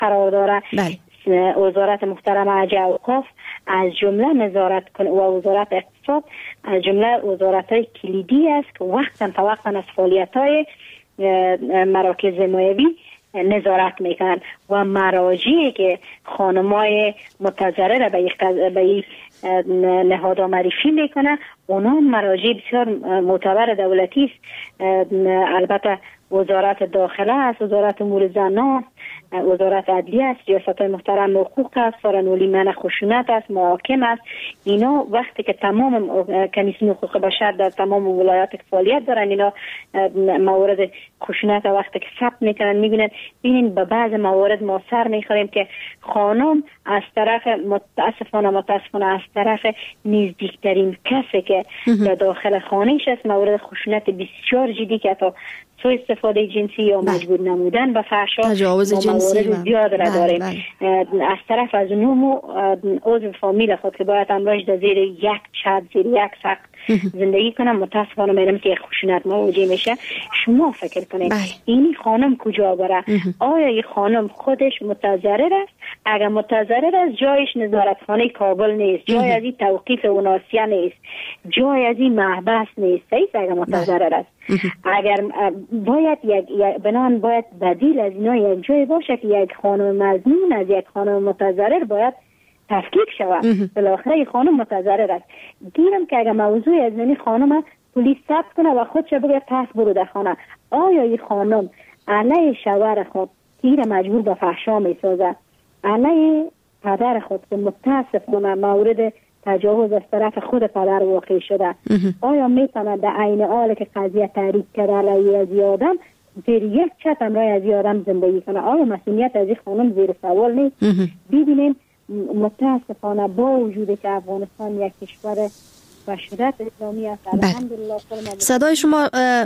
قرار داره. وزارت محترم عجل اوقاف از جمله نظارت و وزارت اقتصاد از جمله وزارت‌های کلیدی است که وقتا تا وقتا از فعالیت‌های مراکز حمایوی نظارت میکنن و مراجعی که خانمای متضرر به نهاد معرفی میکنه اونا مراجع بسیار معتبر دولتی است. البته وزارت داخله است، وزارت امور زنان، وزارت عدلیه است، ریاست محترم حقوق است، سارنولی من خشونت است، محاکم است. اینا وقتی که تمام کمیسیون حقوق بشر در تمام ولایات فعالیت دارن، اینا موارد خشونت وقتی که ثبت میکنن میبینن ببینین به بعض موارد ما سر میخوریم که خانم از طرف متاسفانه از طرف نزدیکترین کسی که در داخل خانهش است مورد خشونت بسیار جدی که تا سوء استفاده جنسی یا مجبور نمودن به فحشا تجاوز جنسی زیاد را داریم. از طرف از نومو عضو فامیل خود که باید امراش در زیر یک چت زیر یک سقف زندگی کنم متاسفانه میرم که خشونت مواجه میشه. شما فکر کنید این خانم کجا بره؟ آیا این خانم خودش متضرر است؟ اگر متضرر است جایش نظارتخانه کابل نیست، جای از این توقیف اوناسیه نیست، جای از این محبس نیست. اگر متضرر است اگر باید بنان باید بدیل از اینا یک جای باشه که یک خانم مظنون از یک خانم متضرر باید تفکیک شود. بالاخره این خانم متضرر است. دیدم که اگر موضوع از این خانم پلیس ثبت کنه و خودش بگه پس برو در خانه، آیا این خانم علیه شوهر خود تیر مجبور به فحشا میسازه، علیه پدر خود که متاسفانه مورد تجاوز از طرف خود پدر واقع شده، آیا میتونه در عین حال که قضیه تحریک کرده علیه از آدم زیر یک چت همراه از آدم زندگی کنه؟ آیا مسئولیت از این خانم زیر سوال نیست؟ ببینیم متاسفانه با وجودی که افغانستان یک کشور بشریت اسلامی است، الحمدلله صدای شما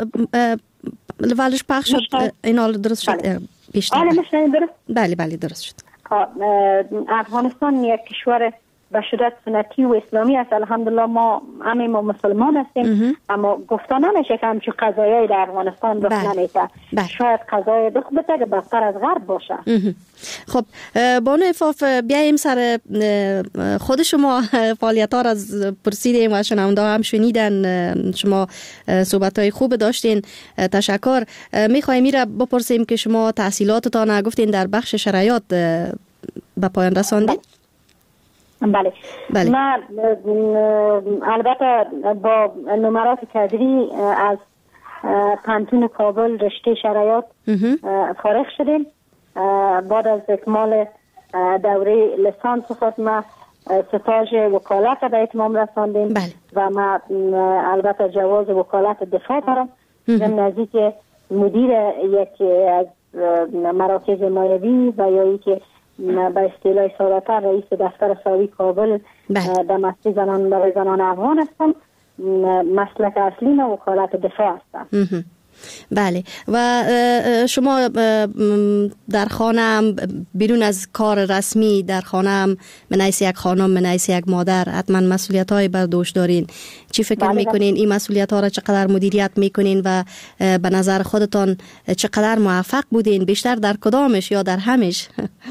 ولش پخش شد، این حال درست شد بیشتر؟ بله درست شد. افغانستان یک کشور به شدت سنتی و اسلامی است، الحمدلله ما همه ما مسلمان هستیم، اما گفتن نمیشه که همچون قضایای در افغانستان رخ نمیده. شاید قضای رخ بده که بدتر از غرب باشه. خب بانو عفاف، بیاییم سر خود شما. فعالیت ها را پرسیدیم و شنونده هم شنیدن، شما صحبت های خوب داشتین، تشکر. میخوایم میره بپرسیم که شما تحصیلاتتان گفتین در بخش شرایط به پایان رساندین؟ بله. ما البته با نمرات کادری از پانتون کابل رشته شرایط فارغ شدیم. بعد از اکمال دوره لیسانس خود ما ستاژ وکالت به اتمام رساندیم و ما البته جواز وکالت دفاع دارم. من نزدیک مدیر یک از مراکز حمایوی و یا که به اصطلاح ساده‌تر رئیس دفتر ساوی کابل در مسئله زنان برای زنان افغان هستم. مسلک اصلی من وکالت دفاع هستم. بله. و شما در خانه هم بیرون از کار رسمی در خانه هم من حیث یک خانم، من حیث یک مادر حتما مسئولیت های بر دوش دارین. چی فکر میکنین این مسئولیت ها را چقدر مدیریت میکنین و به نظر خودتان چقدر موفق بودین؟ بیشتر در کدامش یا در همش؟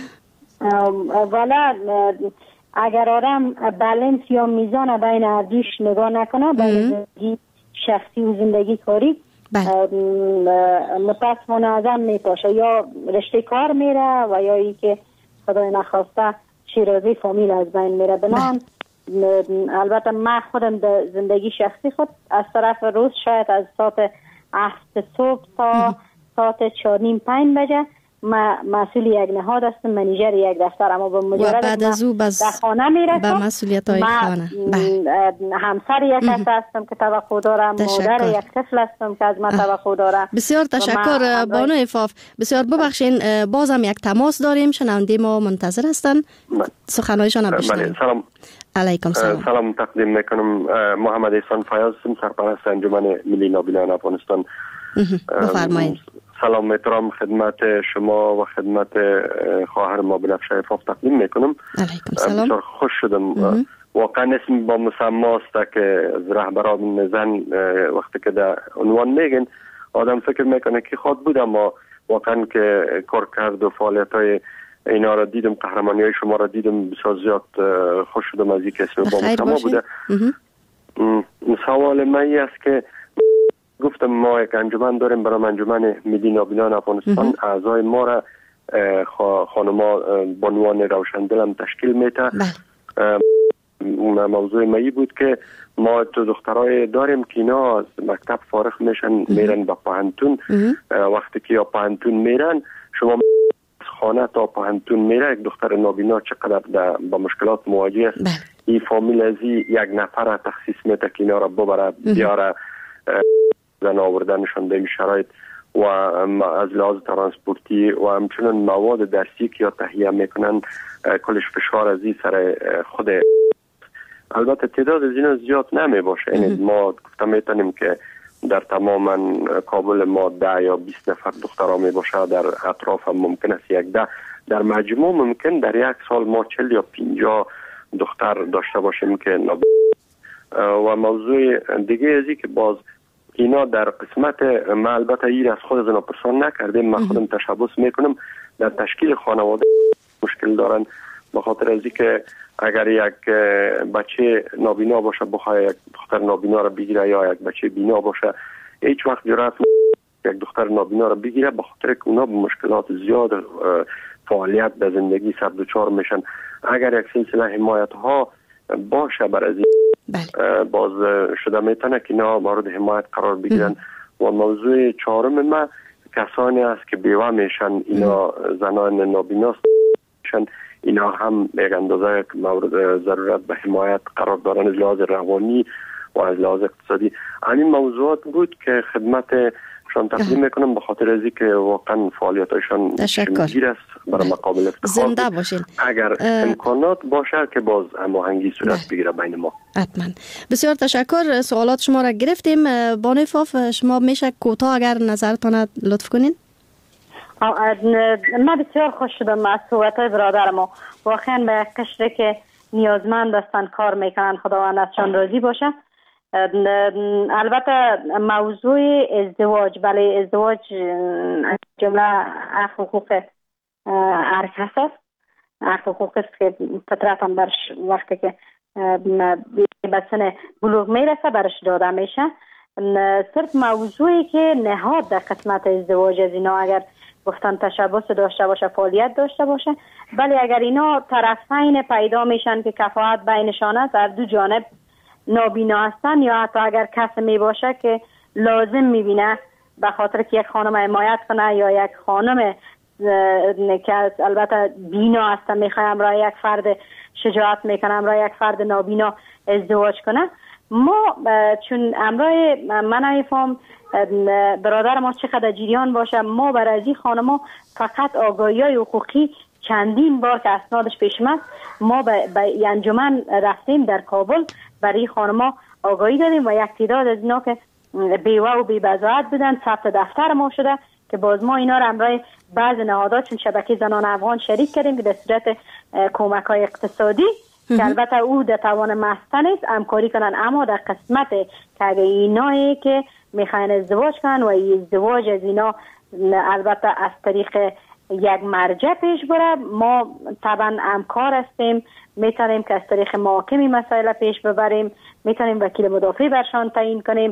والا اگر آدم بالانس یا میزان بین اردوش نگاه نکنه، بین زندگی شخصی و زندگی کاری متاسفانه ازم میپاشه، یا رشته کار میره و یا ای که خدای نخواسته شیرازی فامیل از بین میره. بنان البته من خودم در زندگی شخصی خود از طرف روز شاید از ساعت 7 صبح تا ساعت 4:30-5 بجه ما مسئول یک نهاد هستم، منیجر یک دفتر، اما به مجرد بعد از او در خانه میرسم به مسئولیت‌های خانه. همسر یک کس هستم که توقع دارم، مادر یک طفل هستم که از من توقع دارم. بسیار تشکر بانو عفاف. بسیار ببخشین باز هم یک تماس داریم، شنونده ما منتظر هستن، سخنانشان بشنویم. سلام علیکم سلام. سلام تقدیم میکنم. محمد احسان فیاض هستم، سرپرست انجمن ملی نابینایان افغانستان. بفرمایید. سلام احترام خدمت شما و خدمت خواهر ما بنفشه عفاف تقدیم میکنم. علیکم سلام. بسیار خوش شدم. واقعا اسم با مسماست که از رهبران زن وقتی که در عنوان میگن آدم فکر میکنه که خود بود، اما واقعا که کار کرد و فعالیت های اینا را دیدم، قهرمانی های شما را دیدم، بسیار زیاد خوش شدم از اینکه اسم با مسما بوده. سوال من این است که گفتم ما یک انجمن داریم برای انجمن ملی نابینان افغانستان. اعضای ما را خانما بانوان روشندل هم تشکیل میده. موضوع مایی بود که ما تو دخترای داریم که اینا از مکتب فارغ میشن میرن به پوهنتون. وقتی که یا پوهنتون میرن، شما خانه تا پوهنتون میره، یک دختر نابینا چقدر با مشکلات مواجه است. این فامیل از یک نفر تخصیص میده که اینا را ببره بیاره زن آوردنشان به این شرایط و از لحاظ ترانسپورتی و همچنین مواد درسی که یا تهیه میکنن کلش فشار از این سر خود. البته تعداد از اینا زیاد نمی باشه. یعنی ما گفتم میتونیم که در تمام کابل ما 10 یا 20 نفر دخترها می باشه، در اطراف هم ممکن است 10. در مجموع ممکن در یک سال ما 40 یا 50 دختر داشته باشیم که و موضوع دیگه ازی که باز اینا در قسمت ما البته ایر از خود از اینا پرسان نکردیم، من خودم تشبث میکنم در تشکیل خانواده مشکل دارن، به خاطر ازی که اگر یک بچه نابینا باشه بخواه یک دختر نابینا را بگیره یا یک بچه بینا باشه، هیچ وقت جرأت یک دختر نابینا را بگیره، به خاطر که اونا به مشکلات زیاد فعالیت به زندگی سر دچار میشن. اگر یک سلسله حمایت ها باشه برای باز شده میتونه که اینا مورد حمایت قرار بگیرن. و موضوع چهارم ما کسانی است که بیوه میشن، اینا زنان نابیناست میشن، اینا هم یک اندازه مورد ضرورت به حمایت قرار دارن از لحاظ روانی و از لحاظ اقتصادی. همین موضوعات بود که خدمت شان تقدیم میکنم، به خاطر از اینکه واقعا فعالیتاشان شمگیر است برای مقابل افتخار. زنده باشین. اگر امکانات باشه که باز هماهنگی صورت بگیره بین ما. حتما. بسیار تشکر. سوالات شما را گرفتیم. بانوی فاف، شما میشه کوتاه اگر نظرتان لطف کنین؟ من بسیار خوش شدم از صحبت‌های برادر ما. واقعا به قشری که نیازمند هستن کار میکنن، خداوند ازشان راضی باشه. البته موضوع ازدواج، بله ازدواج جمله حق حقوق هر کس است، حق حقوق است که فطرت هم برش وقتی که به سن بلوغ میرسه برش داده میشه. صرف موضوعی که نهاد در قسمت ازدواج از اینا اگر گفتن تشبث داشته باشه، فعالیت داشته باشه، ولی اگر اینا طرفین پیدا میشن که کفاءت بینشان است، از دو جانب نابینا هستن، یا حتی اگر کسی می باشه که لازم میبینه به خاطر که یک خانم حمایت کنه یا یک خانم که البته بینا هست میخوایم را یک فرد شجاعت میکنم را یک فرد نابینا ازدواج کنه، ما چون امرای من نمیفهم برادر ما چقدر جریان باشه، ما برای این خانما فقط آگاهی های حقوقی چندین بار که اسنادش پیش است، ما به انجمن رفتیم در کابل برای خانما آگاهی دادیم و یک تعداد از اینا که بیوه و بی‌بضاعت بودن ثبت دفتر ما شده که باز ما اینا را امرای بعض نهادات چون شبکه زنان افغان شریک کردیم که در صورت کمک های اقتصادی که البته او در توان مستن است همکاری کنن، اما در قسمت که اگه اینایی که میخواین ازدواج کنن و ازدواج از اینا البته از طریق یک مرجع پیش بره، ما طبعا همکار هستیم، میتونیم که از طریق محاکم مسائل پیش ببریم، میتونیم وکیل مدافع برشان تعیین کنیم.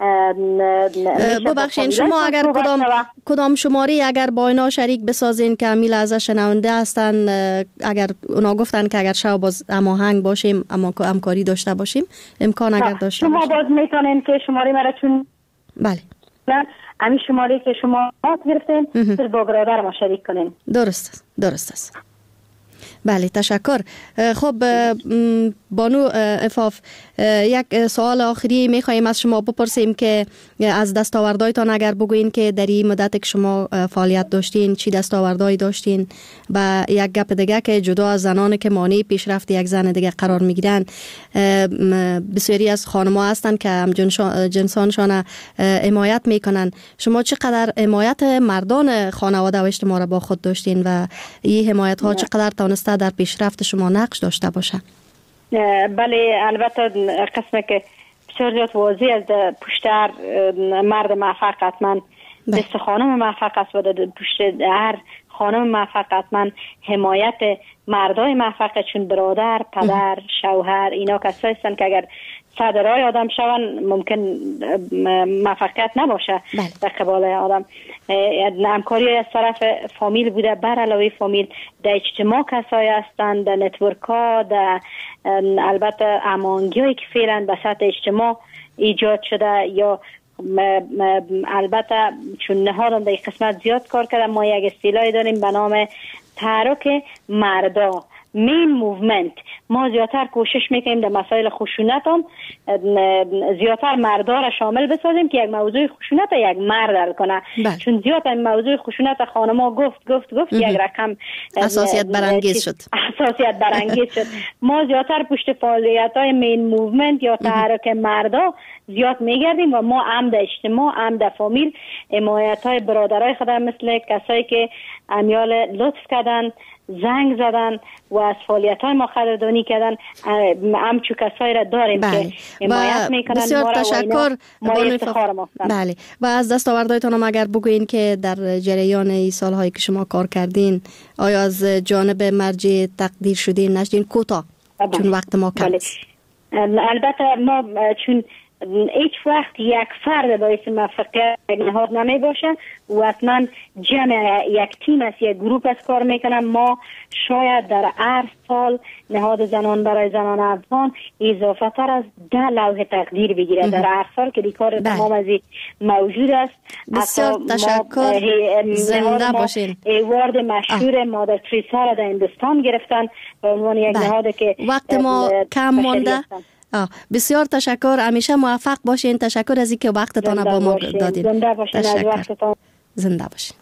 ببخشید شما اگر کدام شماری اگر با اینا شریک بسازین که امیل از شنونده هستن، اگر اونا گفتن که اگر شما باز هماهنگ باشیم اما همکاری داشته باشیم، امکان اگر داشته شما باشیم باز میتونین که شماری مرا چون بله همین شماری که شما گرفتین سر با برادر ما شریک کنین. درست است. بله تشکر. خب بانو عفاف، یک سوال آخری میخواییم از شما بپرسیم که از دستاوردهایتان اگر بگوین که در این مدت که شما فعالیت داشتین چی دستاوردهایی داشتین، و یک گپ دیگه که جدا از زنان که مانع پیشرفت یک زن دیگه قرار میگیرن، بسیاری از خانم‌ها هستن که هم جنسانشان حمایت میکنن، شما چقدر حمایت مردان خانواده و اجتماع را با خود داشتین و این حمایت ها چقدر تونسته در پیشرفت شما نقش داشته باشه؟ بله البته قسمه که بسیار زیاد واضح از پشتر مرد موفق حتما دست خانم موفق است و در پشت هر خانم موفق حتما حمایت مردای موفق، چون برادر، پدر، شوهر اینا کسایی هستند که اگر صدرای آدم شون ممکن موفقیت نباشه در قبال آدم. همکاری از طرف فامیل بوده، بر علاوه فامیل در اجتماع کسایی هستند، در نتورک ها، در البته امانگیایی که فعلا به سطح اجتماع ایجاد شده، یا البته چون نهادم در قسمت زیاد کار کردم، ما یک اصطلاحی داریم به نام تحرک مردا، مین موومنت. ما زیادتر کوشش میکنیم در مسائل خشونت هم زیادتر مردا را شامل بسازیم که یک موضوع خشونت یک مرد حل کنه. چون زیاد موضوع خشونت خانما گفت یک رقم حساسیت برانگیز شد. ما زیادتر پشت فعالیت های مین موومنت یا تحرک مردا زیاد میگردیم و ما عمد اجتماع، عمد فامیل، حمایت های برادرای خود مثل کسایی که امیال لطف کردن، زنگ زدن و از فعالیت های ما قدردانی کردن، همچو کسایی را داریم که حمایت میکنن. بسیار تشکر. بله. و از دستاوردهایتان هم اگر بگوین که در جریان این سالهایی که شما کار کردین آیا از جانب مرجع تقدیر شدین نشدین؟ کوتاه چون وقت ما کم است. البته ما چون هیچ وقت یک فرد باعث موفقیت نهاد نمی باشه و حتما جمع یک تیم است، یک گروپ است کار میکنن. ما شاید در هر سال نهاد زنان برای زنان افغان اضافه تر از 10 لوح تقدیر بگیره در هر سال که کار تمام از موجود است. بسیار تشکر. زنده باشین. ایوارد مشهور مادر تریسا را در هندوستان گرفتن به عنوان یک نهاد که وقت ما کم مونده. بسیار تشکر. همیشه موفق باشین. تشکر از اینکه وقتتان با ما دادید. زنده باشین. از وقتتان. زنده باشین.